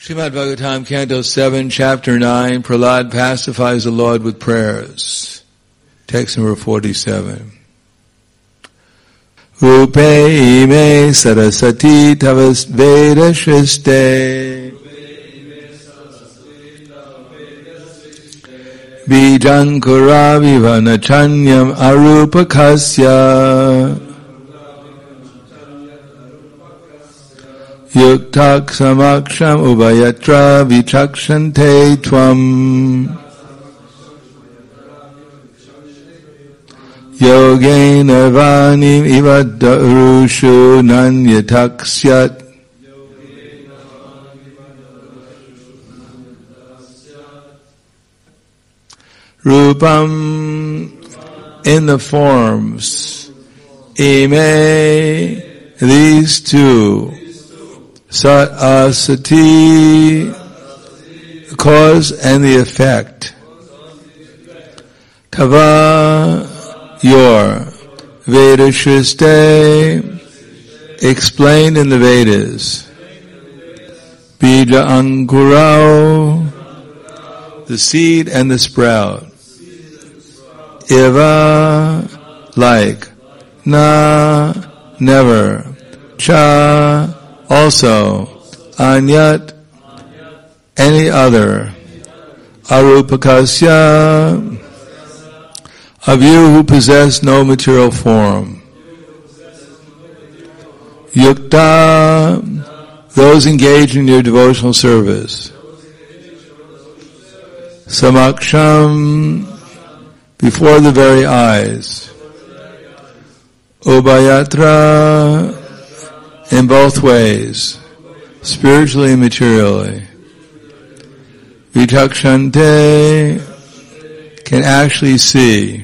Srimad Bhagavatam, Canto 7, Chapter 9, Prahlad pacifies the Lord with prayers. Text number 47. Rupe ime sarasati tavas veda shriste Bijankura vivanachanyam arupakasya Yuktak samaksham ubayatra vichakshante tvam Yogena vanim ivaddarushu nanyatakshyat Rupam in the forms Ime these two Sat asati, the cause and the effect. Tava, your. Veda Shriste, explained in the Vedas. Bija Ankurao, the seed and the sprout. Eva, like. Na, never. Cha, also, anyat, any other, arupakasya, of you who possess no material form, yukta, those engaged in your devotional service, samaksham, before the very eyes, ubayatra, in both ways, spiritually and materially. Vichakshante can actually see.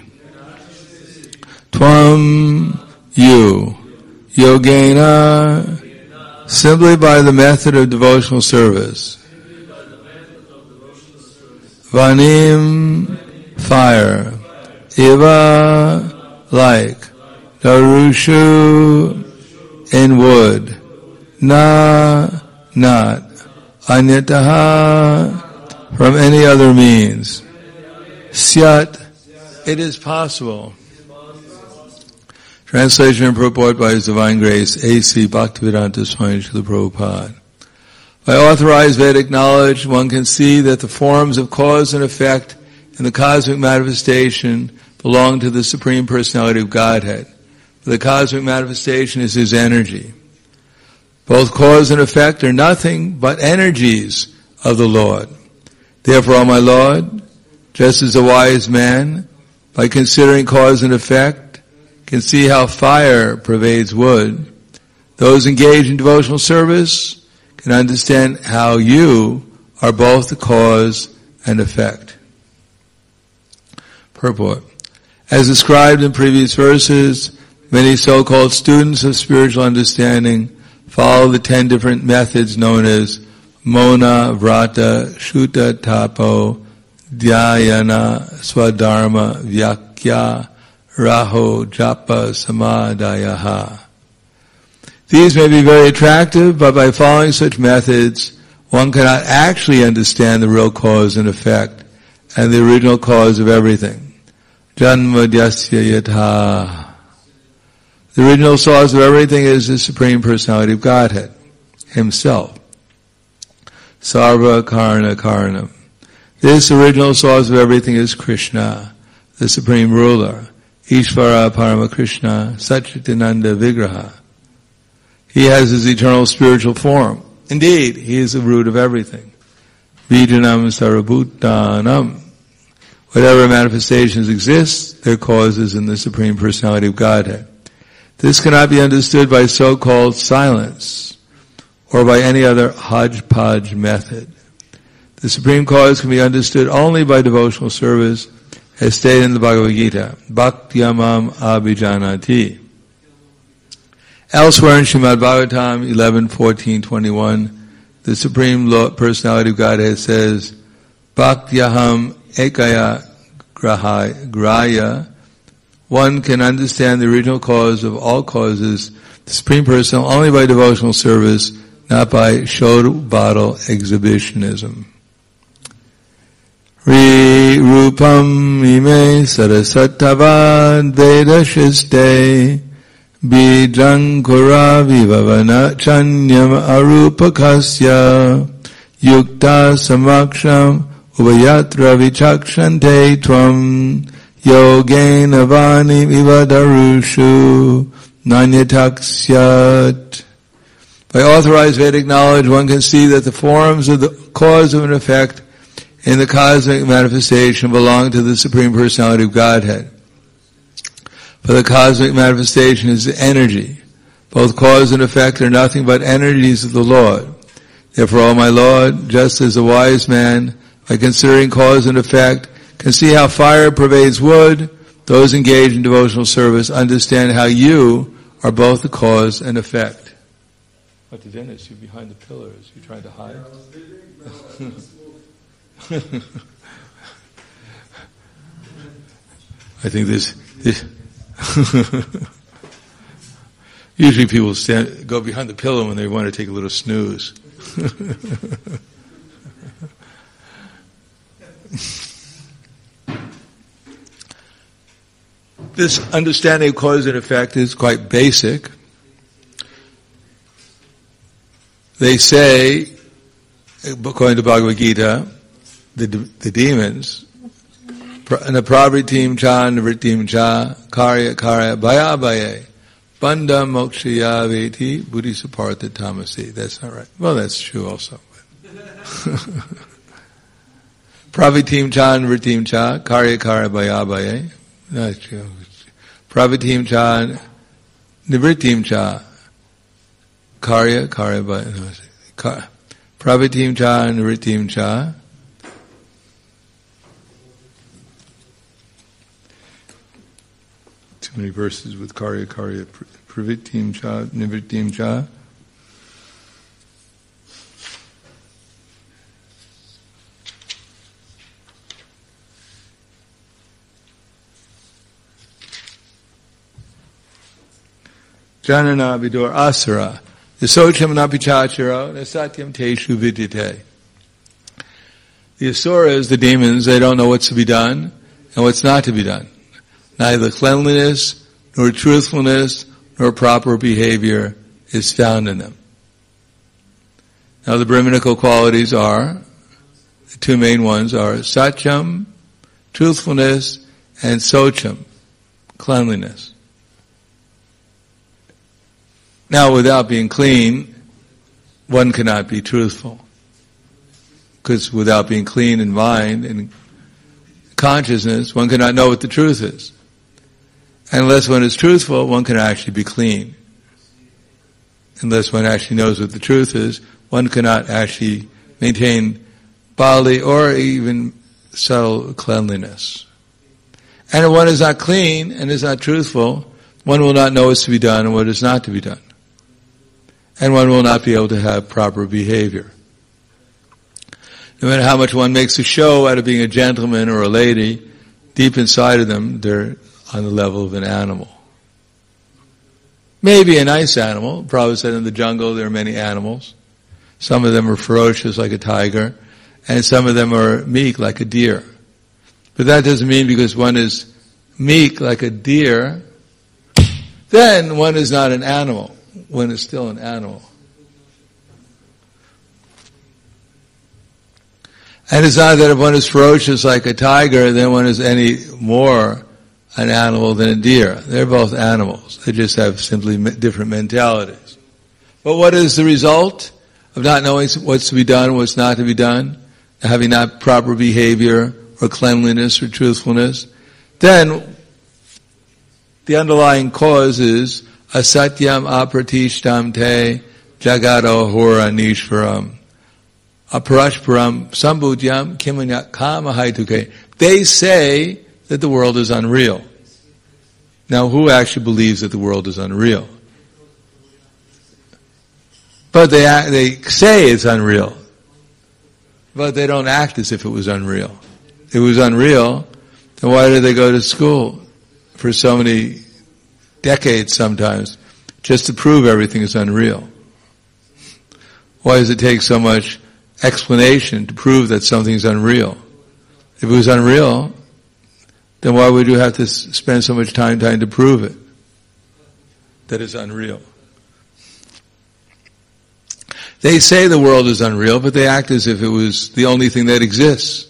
Tvam, you. Yogena, simply by the method of devotional service. Vanim, fire. Iva, like. Darushu, in wood, na, not, anyataha, from any other means, syat, it is possible. Translation and purport by His Divine Grace, A.C. Bhaktivedanta Swami Srila Prabhupada. By authorized Vedic knowledge, one can see that the forms of cause and effect in the cosmic manifestation belong to the Supreme Personality of Godhead. The cosmic manifestation is His energy. Both cause and effect are nothing but energies of the Lord. Therefore, O my Lord, just as a wise man, by considering cause and effect, can see how fire pervades wood, those engaged in devotional service can understand how you are both the cause and effect. Purport. As described in previous verses, many so-called students of spiritual understanding follow the 10 different methods known as Mona, Vrata, Shuta, Tapo, Dhyayana, Swadharma, Vyakya, Raho, Japa, Samadhayaha. These may be very attractive, but by following such methods, one cannot actually understand the real cause and effect and the original cause of everything. Janma Dyasya Yatha. The original source of everything is the Supreme Personality of Godhead, Himself. Sarva Karna Karnam. This original source of everything is Krishna, the Supreme Ruler, Ishvara Parama Krishna, Satchitananda Vigraha. He has His eternal spiritual form. Indeed, He is the root of everything. Vijanam Sarabhutanam. Whatever manifestations exist, their cause is in the Supreme Personality of Godhead. This cannot be understood by so-called silence or by any other hodgepodge method. The Supreme Cause can be understood only by devotional service, as stated in the Bhagavad Gita, Bhaktyamam Abhijanati. Elsewhere in Srimad Bhagavatam 11:14-21, the Supreme Personality of Godhead says, Bhaktyaham ekaya grahya. One can understand the original cause of all causes, the Supreme Personal, only by devotional service, not by show bottle exhibitionism. Ri rupam ime sarasatavad vedashiste bijang kura vivavana chanyam arupakasya yukta samaksham ubayatra vichakshante tvam yogena vani vivadarushu nanyataksyat. By authorized Vedic knowledge, one can see that the forms of the cause of an effect in the cosmic manifestation belong to the Supreme Personality of Godhead. For the cosmic manifestation is energy. Both cause and effect are nothing but energies of the Lord. Therefore, O my Lord, just as a wise man, by considering cause and effect, can see how fire pervades wood, those engaged in devotional service understand how you are both the cause and effect. What the Dennis, you're behind the pillars. You're trying to hide? I think this usually people go behind the pillow when they want to take a little snooze. This understanding of cause and effect is quite basic. They say, according to Bhagavad Gita, the demons, napravritim cha nivritim cha karya bhaya bhaye bandha mokshaya veti buddhisapartha tamasi. That's not right. Well, that's true also. Pravitim cha nivritim cha karya bhaya bhaye. That's true. Pravitim cha nivritim cha karya bhaya. Pravitim cha nivritim cha. Too many verses with karya, pravitim cha, nivritim cha. Janana vidur asara, yasocham napichachara, nasatyam teshu vidyate. The asuras, the demons, they don't know what's to be done and what's not to be done. Neither cleanliness, nor truthfulness, nor proper behavior is found in them. Now the Brahminical qualities are, the two main ones are satyam, truthfulness, and socham, cleanliness. Now without being clean, one cannot be truthful. Because without being clean in mind and consciousness, one cannot know what the truth is. Unless one is truthful, one can actually be clean. Unless one actually knows what the truth is, one cannot actually maintain bodily or even subtle cleanliness. And if one is not clean and is not truthful, one will not know what's to be done and what is not to be done. And one will not be able to have proper behavior. No matter how much one makes a show out of being a gentleman or a lady, deep inside of them, they're on the level of an animal. Maybe a nice animal. Prabhupada said in the jungle there are many animals. Some of them are ferocious like a tiger, and some of them are meek like a deer. But that doesn't mean because one is meek like a deer, then one is not an animal. One is still an animal. And it's not that if one is ferocious like a tiger, then one is any more an animal than a deer. They're both animals. They just have simply different mentalities. But what is the result of not knowing what's to be done and what's not to be done? Having not proper behavior or cleanliness or truthfulness? Then the underlying cause is asatyam apratishtam te jagado hora nishvaram aparashparam sambudyam kimanya kamahaituke. They say that the world is unreal. Now, who actually believes that the world is unreal? But they say it's unreal. But they don't act as if it was unreal. If it was unreal, then why did they go to school for so many decades sometimes, just to prove everything is unreal? Why does it take so much explanation to prove that something's unreal? If it was unreal, then why would you have to spend so much time trying to prove it? That it's unreal. They say the world is unreal, but they act as if it was the only thing that exists.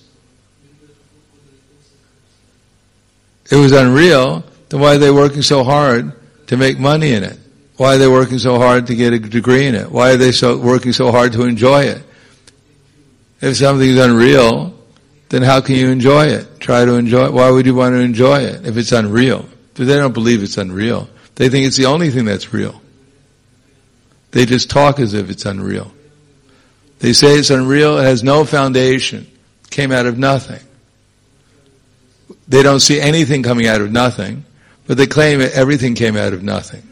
If it was unreal, then why are they working so hard to make money in it? Why are they working so hard to get a degree in it? Why are they working so hard to enjoy it? If something's unreal, then how can you enjoy it? Try to enjoy it. Why would you want to enjoy it if it's unreal? But they don't believe it's unreal. They think it's the only thing that's real. They just talk as if it's unreal. They say it's unreal, it has no foundation, came out of nothing. They don't see anything coming out of nothing, but they claim that everything came out of nothing.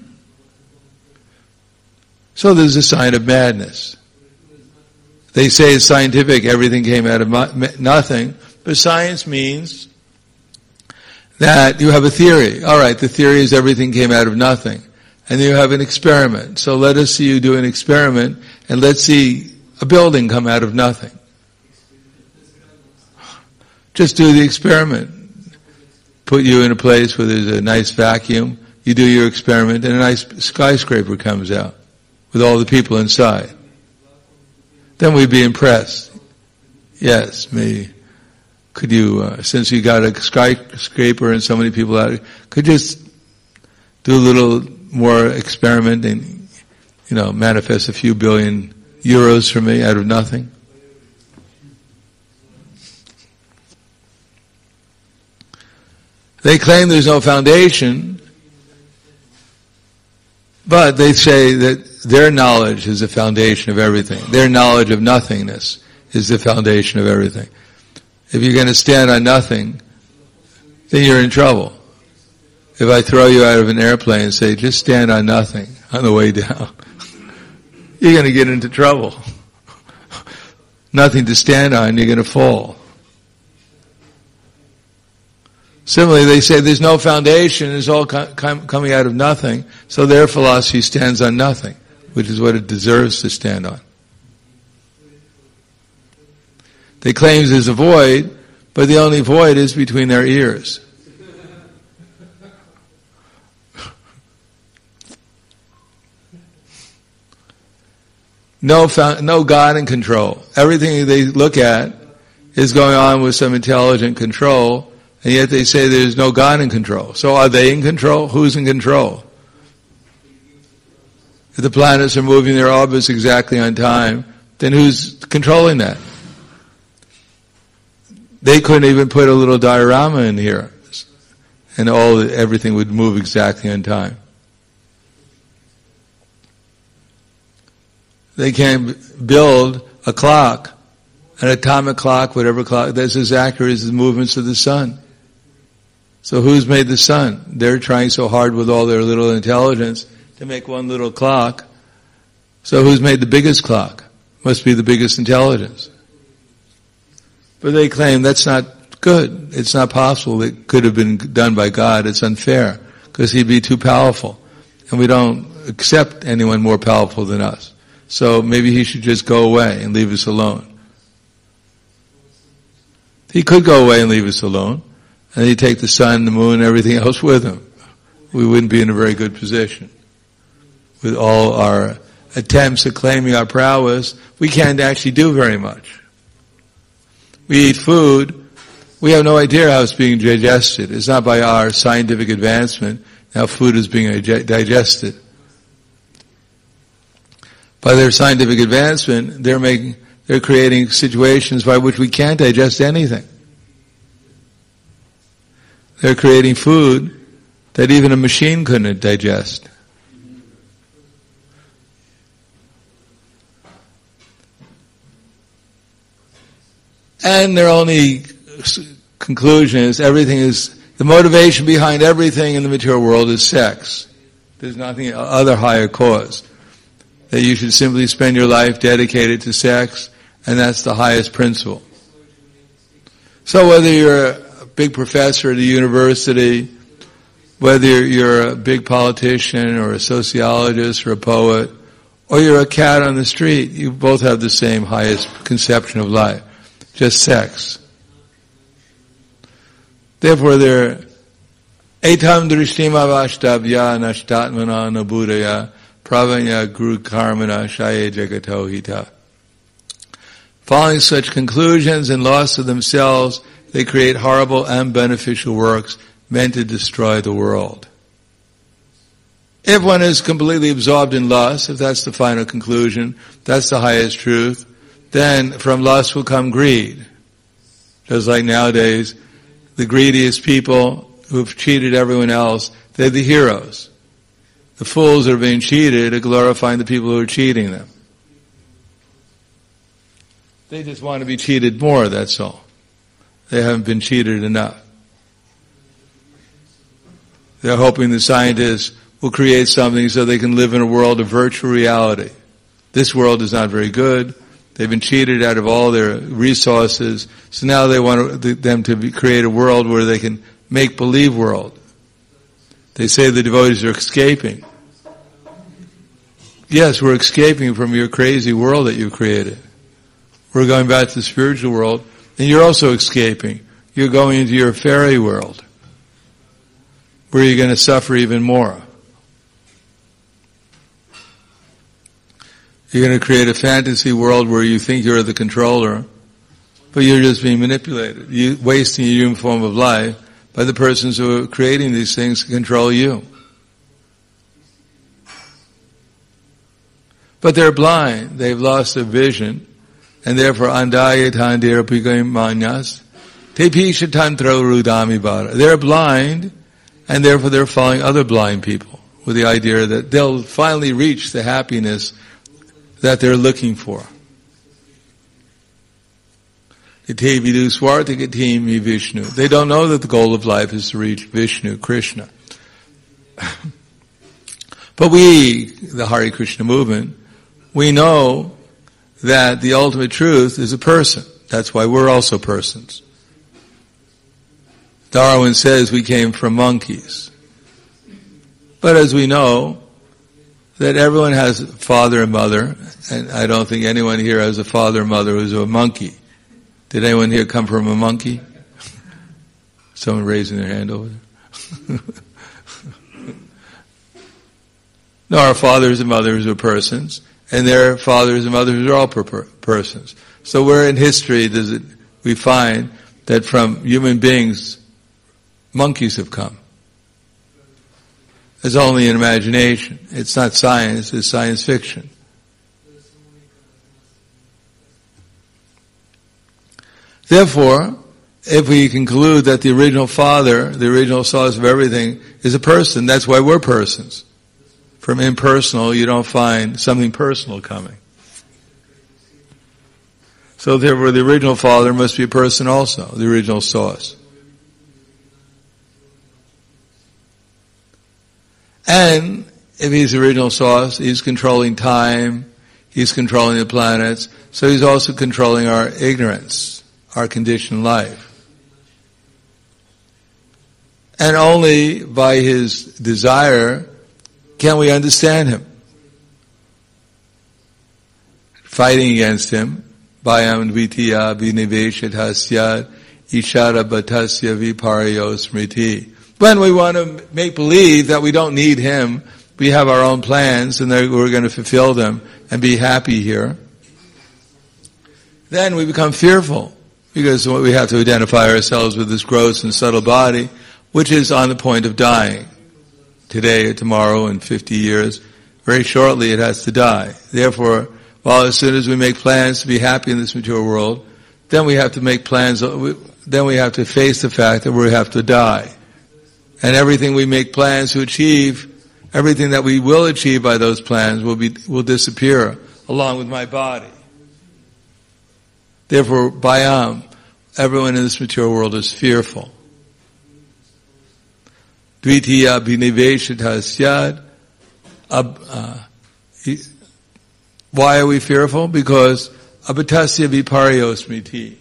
So there's a sign of madness. They say it's scientific, everything came out of nothing, but science means that you have a theory. Alright, the theory is everything came out of nothing. And you have an experiment. So let us see you do an experiment, and let's see a building come out of nothing. Just do the experiment. Put you in a place where there's a nice vacuum, you do your experiment, and a nice skyscraper comes out with all the people inside. Then we'd be impressed. Yes, maybe. Could you, since you got a skyscraper and so many people out, could you just do a little more experiment and, manifest a few billion euros for me out of nothing? They claim there's no foundation, but they say that their knowledge is the foundation of everything. Their knowledge of nothingness is the foundation of everything. If you're going to stand on nothing, then you're in trouble. If I throw you out of an airplane and say, just stand on nothing on the way down, you're going to get into trouble. Nothing to stand on, you're going to fall. Similarly, they say there's no foundation, it's all coming out of nothing, so their philosophy stands on nothing, which is what it deserves to stand on. They claim there's a void, but the only void is between their ears. No God in control. Everything they look at is going on with some intelligent control, and yet they say there's no God in control. So are they in control? Who's in control? If the planets are moving their orbits exactly on time, then who's controlling that? They couldn't even put a little diorama in here, and everything would move exactly on time. They can't build a clock, an atomic clock, whatever clock, that's as accurate as the movements of the sun. So who's made the sun? They're trying so hard with all their little intelligence to make one little clock. So who's made the biggest clock? Must be the biggest intelligence. But they claim that's not good. It's not possible. It could have been done by God. It's unfair because he'd be too powerful. And we don't accept anyone more powerful than us. So maybe he should just go away and leave us alone. He could go away and leave us alone. And he'd take the sun, the moon, everything else with him. We wouldn't be in a very good position. With all our attempts at claiming our prowess, we can't actually do very much. We eat food, we have no idea how it's being digested. It's not by our scientific advancement how food is being digested. By their scientific advancement, they're creating situations by which we can't digest anything. They're creating food that even a machine couldn't digest. And their only conclusion is the motivation behind everything in the material world is sex. There's nothing other higher cause. That you should simply spend your life dedicated to sex, and that's the highest principle. So whether you're a big professor at a university, whether you're a big politician or a sociologist or a poet, or you're a cat on the street. You both have the same highest conception of life, just sex. Therefore, they're etam drishtim avashtavya nashtatmana nabudaya pravanya guru karmana shaye jagato hita. Following such conclusions and loss of themselves, they create horrible and beneficial works meant to destroy the world. If one is completely absorbed in lust, if that's the final conclusion, that's the highest truth, then from lust will come greed. Just like nowadays, the greediest people who've cheated everyone else, they're the heroes. The fools that are being cheated are glorifying the people who are cheating them. They just want to be cheated more, that's all. They haven't been cheated enough. They're hoping the scientists will create something so they can live in a world of virtual reality. This world is not very good. They've been cheated out of all their resources, so now they want them to create a world where they can make believe world. They say the devotees are escaping. Yes, we're escaping from your crazy world that you've created. We're going back to the spiritual world, and you're also escaping. You're going into your fairy world, where you're going to suffer even more. You're going to create a fantasy world where you think you're the controller, but you're just being manipulated. You're wasting your human form of life by the persons who are creating these things to control you. But they're blind. They've lost their vision. And therefore, andayatandira pigayim manyas, tepisha tantro rudami bara. They're blind, and therefore they're following other blind people with the idea that they'll finally reach the happiness that they're looking for. They don't know that the goal of life is to reach Vishnu, Krishna. But we, the Hare Krishna movement, we know that the ultimate truth is a person. That's why we're also persons. Darwin says we came from monkeys. But as we know, that everyone has a father and mother, and I don't think anyone here has a father and mother who's a monkey. Did anyone here come from a monkey? Someone raising their hand over there? No, our fathers and mothers are persons, and their fathers and mothers are all persons. So where in history we find that from human beings, monkeys have come? It's only an imagination. It's not science, it's science fiction. Therefore, if we conclude that the original father, the original source of everything, is a person, that's why we're persons. From impersonal, you don't find something personal coming. So therefore, the original father must be a person also, the original source. And if he's the original source, he's controlling time, he's controlling the planets, so he's also controlling our ignorance, our conditioned life. And only by his desire can we understand him. Fighting against him, Bhayam Dvitiya Viniveshat Hasyad Ishara Bhatasya Viparyo Smriti. When we want to make believe that we don't need him, we have our own plans and we're going to fulfill them and be happy here, then we become fearful because we have to identify ourselves with this gross and subtle body, which is on the point of dying. Today or tomorrow in 50 years, very shortly it has to die. Therefore, as soon as we make plans to be happy in this material world, then we have to make plans, then we have to face the fact that we have to die. And everything we make plans to achieve, everything that we will achieve by those plans will disappear along with my body. Therefore, Bhayam, everyone in this material world is fearful. Dvitiya Bhiniveshat Hasyad. Why are we fearful? Because Abhatasya Viparyo Smriti.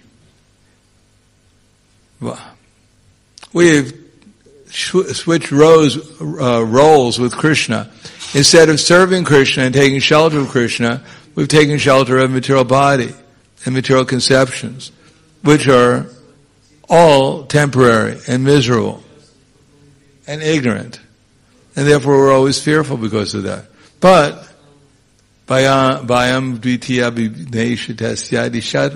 We've switched roles with Krishna. Instead of serving Krishna and taking shelter of Krishna, we've taken shelter of material body and material conceptions, which are all temporary and miserable and ignorant. And therefore we're always fearful because of that. But, Bhayam dvitiya vibneshatasya dishad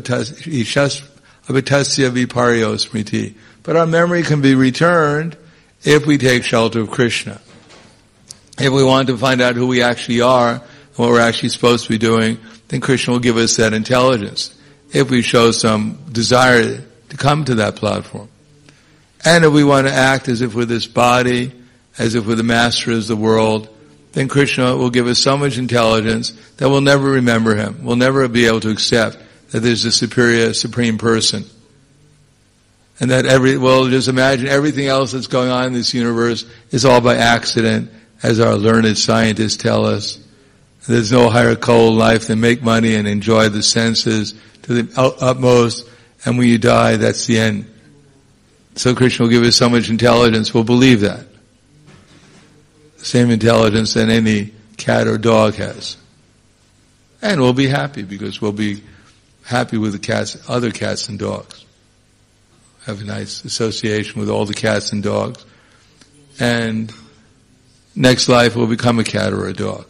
abatasya viparyo smriti. But our memory can be returned if we take shelter of Krishna. If we want to find out who we actually are and what we're actually supposed to be doing, then Krishna will give us that intelligence. If we show some desire to come to that platform. And if we want to act as if we're this body, as if we're the masters of the world, then Krishna will give us so much intelligence that we'll never remember him. We'll never be able to accept that there's a superior, supreme person. And that we'll just imagine everything else that's going on in this universe is all by accident, as our learned scientists tell us. There's no higher goal in life than make money and enjoy the senses to the utmost, and when you die, that's the end. So Krishna will give us so much intelligence, we'll believe that. The same intelligence that any cat or dog has. And we'll be happy, because we'll be happy with the other cats and dogs. Have a nice association with all the cats and dogs. And next life we'll become a cat or a dog.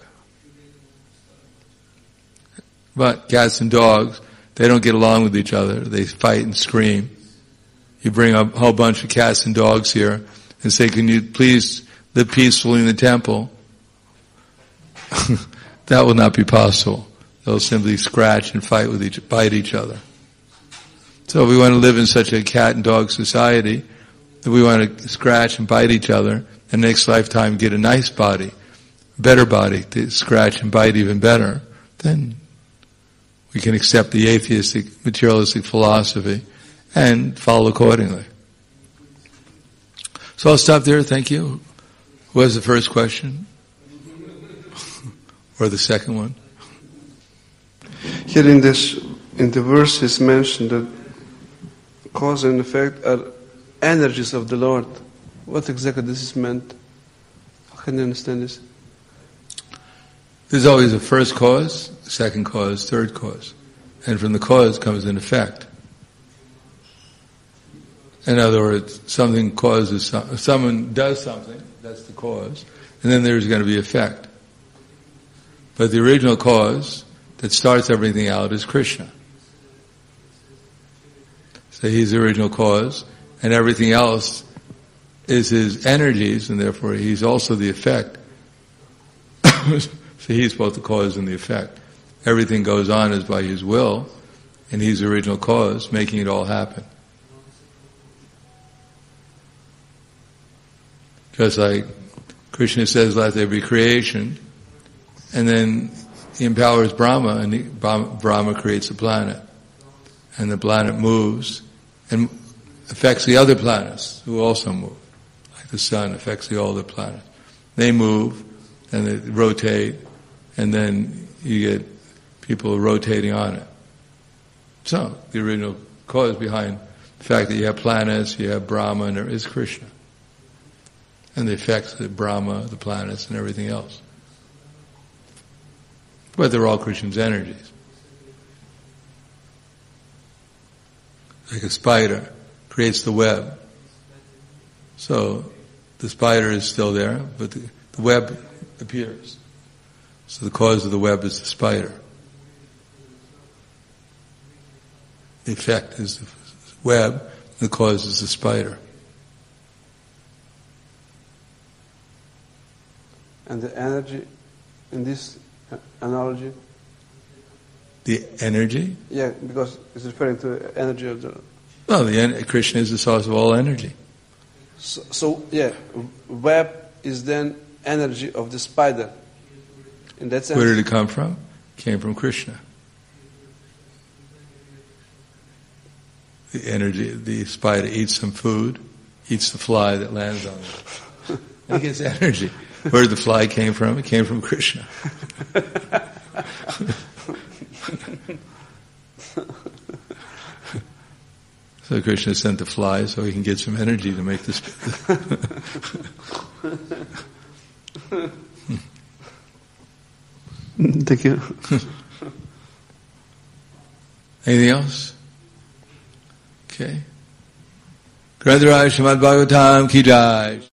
But cats and dogs, they don't get along with each other. They fight and scream. You bring a whole bunch of cats and dogs here and say, can you please live peacefully in the temple? That will not be possible. They'll simply scratch and fight with bite each other. So if we want to live in such a cat and dog society, if we want to scratch and bite each other, and next lifetime get a nice body, better body to scratch and bite even better, then we can accept the atheistic, materialistic philosophy and follow accordingly. So I'll stop there. Thank you. Who has the first question? Or the second one? Here in the verse is mentioned that cause and effect are energies of the Lord. What exactly this is meant? How can you understand this? There's always a first cause, second cause, third cause. And from the cause comes an effect. In other words, someone does something, that's the cause, and then there's going to be effect. But the original cause that starts everything out is Krishna. So he's the original cause, and everything else is his energies, and therefore he's also the effect. So he's both the cause and the effect. Everything goes on as by his will, and he's the original cause, making it all happen. Just like Krishna says, let there be creation, and then he empowers Brahma, and Brahma creates a planet. And the planet moves, and affects the other planets, who also move. Like the sun affects the older planets. They move, and they rotate, and then you get people rotating on it. So, the original cause behind the fact that you have planets, you have Brahma, and there is Krishna. And the effects of Brahma, the planets, and everything else. But they're all Krishna's energies. Like a spider creates the web. So, the spider is still there, but the web appears. So the cause of the web is the spider. The effect is the web, the cause is the spider. And the energy in this analogy? The energy? Yeah, because it's referring to the energy of the... No, Krishna is the source of all energy. So web is then energy of the spider. In that sense. Where did it come from? It came from Krishna. The energy, the spider eats some food, eats the fly that lands on it. And it gets energy. Where did the fly came from? It came from Krishna. So Krishna sent the fly so he can get some energy to make this. Thank you. Anything else? Okay. Grantaraj Srimad Bhagavatam ki jai.